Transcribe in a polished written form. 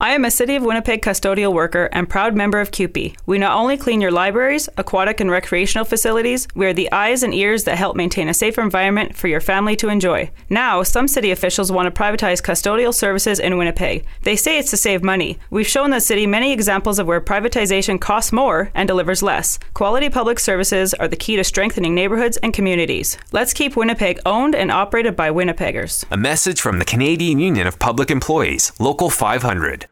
I am a City of Winnipeg custodial worker and proud member of CUPE. We not only clean your libraries, aquatic and recreational facilities, we are the eyes and ears that help maintain a safer environment for your family to enjoy. Now, some city officials want to privatize custodial services in Winnipeg. They say it's to save money. We've shown the city many examples of where privatization costs more and delivers less. Quality public services are the key to strengthening neighborhoods and communities. Let's keep Winnipeg owned and operated by Winnipeggers. A message from the Canadian Union of Public Employees, Local 500.